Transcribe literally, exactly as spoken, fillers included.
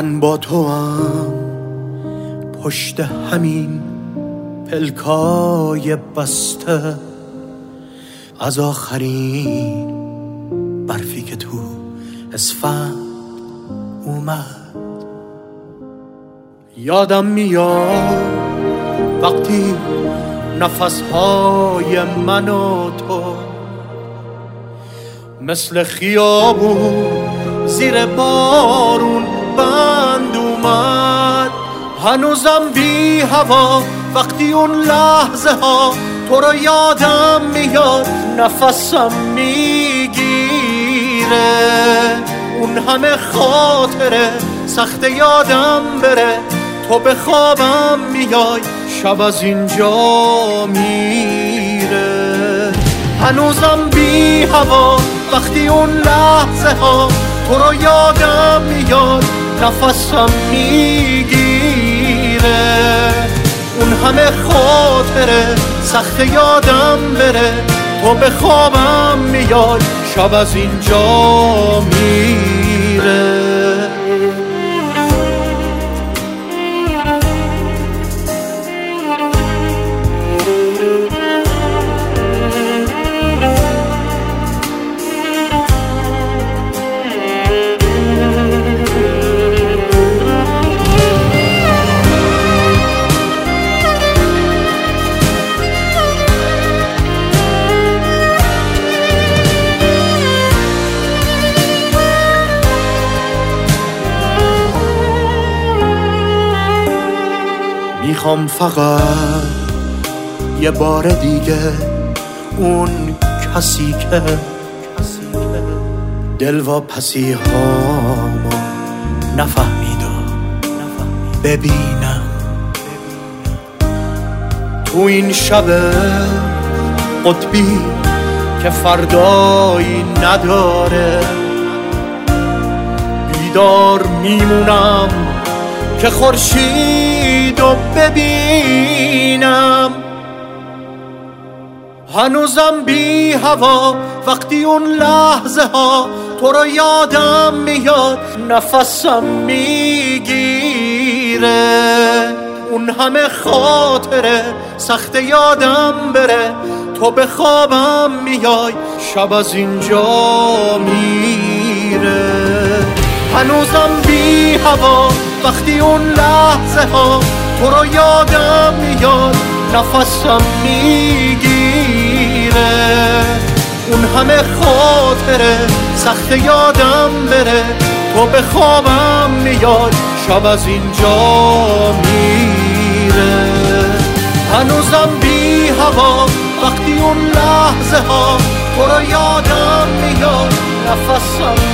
من با تو هم پشت همین پلکای بسته، از آخرین برفی که تو اسفند اومد. یادم میاد وقتی نفسهای من و تو مثل خیابون زیر بارون بند اومد. هنوزم بی هوا وقتی اون لحظه ها تو رو یادم میاد، نفسم میگیره. اون همه خاطره سخت یادم بره، تو به خوابم میای شب از اینجا میره. هنوزم بی هوا وقتی اون لحظه ها تو رو یادم میاد، نفسم میگیره. اون همه خاطره سخت یادم بره، تو به خوابم میای شب از اینجا میره. میخوام فقط یه بار دیگه اون کسی که دلواپسی هامو نفهمید و ببینم. تو این شب قطبی که فردایی نداره، بیدار میمونم که خورشید رو ببینم. هنوزم بی هوا وقتی اون لحظه ها تو رو یادم میاد، نفسم میگیره. اون همه خاطره سخت یادم بره، تو به خوابم میای شب از اینجا میره. هنوزم بی هوا وقتی اون لحظه ها تو رو یادم میاد، نفسم میگیره. اون همه خاطره سخت یادم بره، تو به خوابم میاد شب از اینجا میره. هنوزم بی هوا وقتی اون لحظه ها تو رو یادم میاد، نفسم